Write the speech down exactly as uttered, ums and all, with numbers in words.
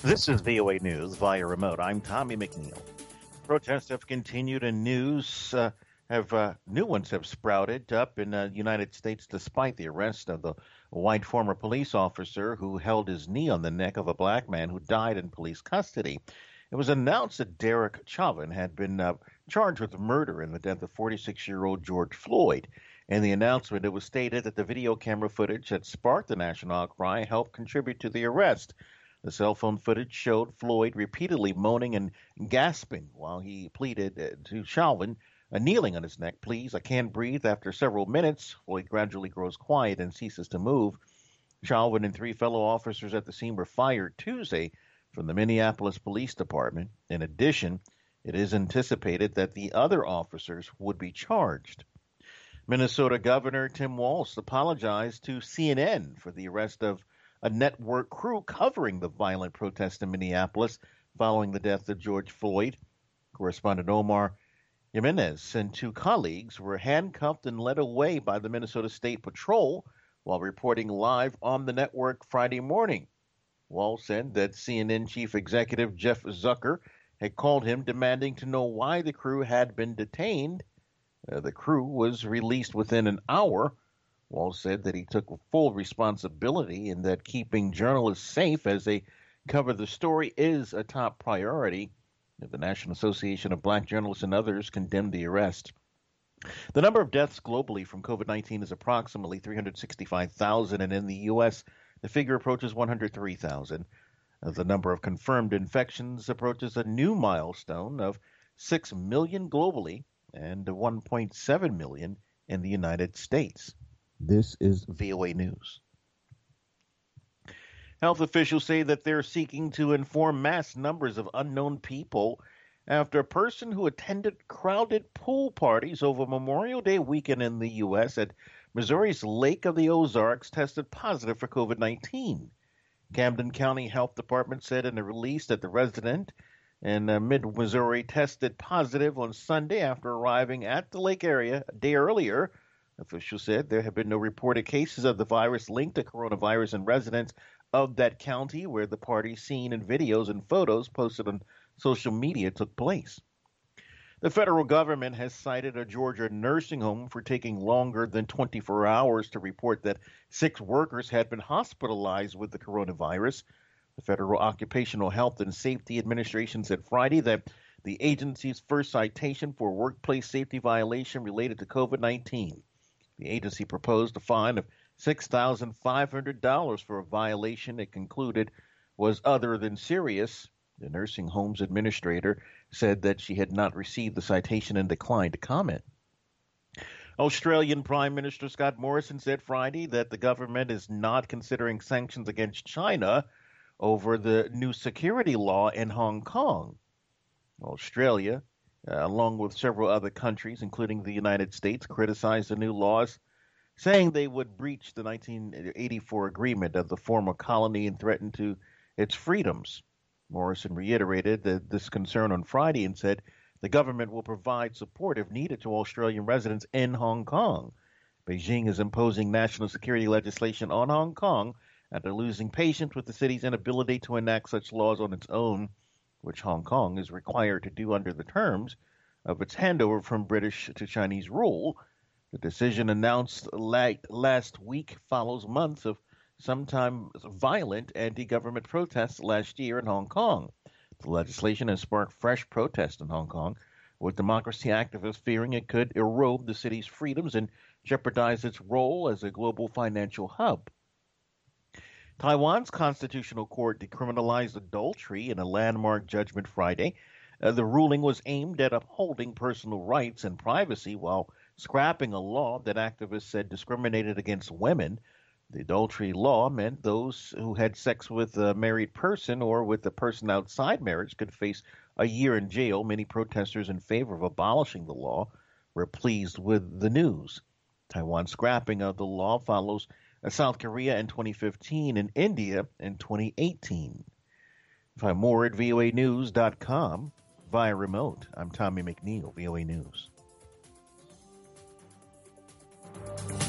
This is V O A News via remote. I'm Tommy McNeil. Protests have continued, and news uh, have uh, new ones have sprouted up in the United States despite the arrest of the white former police officer who held his knee on the neck of a black man who died in police custody. It was announced that Derek Chauvin had been uh, charged with murder in the death of forty-six-year-old George Floyd. In the announcement, it was stated that the video camera footage that sparked the national outcry helped contribute to the arrest. The cell phone footage showed Floyd repeatedly moaning and gasping while he pleaded uh, to Chauvin, uh, kneeling on his neck, "Please, I can't breathe." After several minutes, Floyd gradually grows quiet and ceases to move. Chauvin and three fellow officers at the scene were fired Tuesday from the Minneapolis Police Department. In addition, it is anticipated that the other officers would be charged. Minnesota Governor Tim Walz apologized to C N N for the arrest of a network crew covering the violent protest in Minneapolis following the death of George Floyd. Correspondent Omar Jimenez and two colleagues were handcuffed and led away by the Minnesota State Patrol while reporting live on the network Friday morning. Walz said that C N N chief executive Jeff Zucker had called him demanding to know why the crew had been detained. Uh, the crew was released within an hour. Walz said that he took full responsibility and that keeping journalists safe as they cover the story is a top priority. The National Association of Black Journalists and others condemned the arrest. The number of deaths globally from COVID nineteen is approximately three hundred sixty-five thousand, and in the U S, the figure approaches one hundred three thousand. Uh, the number of confirmed infections approaches a new milestone of six million globally and one point seven million in the United States. This is V O A News. Health officials say that they're seeking to inform mass numbers of unknown people after a person who attended crowded pool parties over Memorial Day weekend in the U S at Missouri's Lake of the Ozarks tested positive for COVID nineteen. Camden County Health Department said in a release that the resident in uh, mid-Missouri tested positive on Sunday after arriving at the lake area a day earlier. Officials said there have been no reported cases of the virus linked to coronavirus in residents of that county where the party seen in videos and photos posted on social media took place. The federal government has cited a Georgia nursing home for taking longer than twenty-four hours to report that six workers had been hospitalized with the coronavirus. The Federal Occupational Health and Safety Administration said Friday that the agency's first citation for workplace safety violation related to COVID nineteen. The agency proposed a fine of six thousand five hundred dollars for a violation it concluded was other than serious. The nursing home's administrator said that she had not received the citation and declined to comment. Australian Prime Minister Scott Morrison said Friday that the government is not considering sanctions against China over the new security law in Hong Kong. Australia, uh, along with several other countries, including the United States, criticized the new laws, saying they would breach the nineteen eighty-four agreement of the former colony and threaten to its freedoms. Morrison reiterated that this concern on Friday and said the government will provide support if needed to Australian residents in Hong Kong. Beijing is imposing national security legislation on Hong Kong after losing patience with the city's inability to enact such laws on its own, which Hong Kong is required to do under the terms of its handover from British to Chinese rule. The decision announced late last week follows months of sometimes violent anti-government protests last year in Hong Kong. The legislation has sparked fresh protests in Hong Kong, with democracy activists fearing it could erode the city's freedoms and jeopardize its role as a global financial hub. Taiwan's constitutional court decriminalized adultery in a landmark judgment Friday. Uh, the ruling was aimed at upholding personal rights and privacy while scrapping a law that activists said discriminated against women. The adultery law meant those who had sex with a married person or with a person outside marriage could face a year in jail. Many protesters in favor of abolishing the law were pleased with the news. Taiwan's scrapping of the law follows South Korea in twenty fifteen and India in twenty eighteen. Find more at V O A news dot com via remote. I'm Tommy McNeil, V O A News.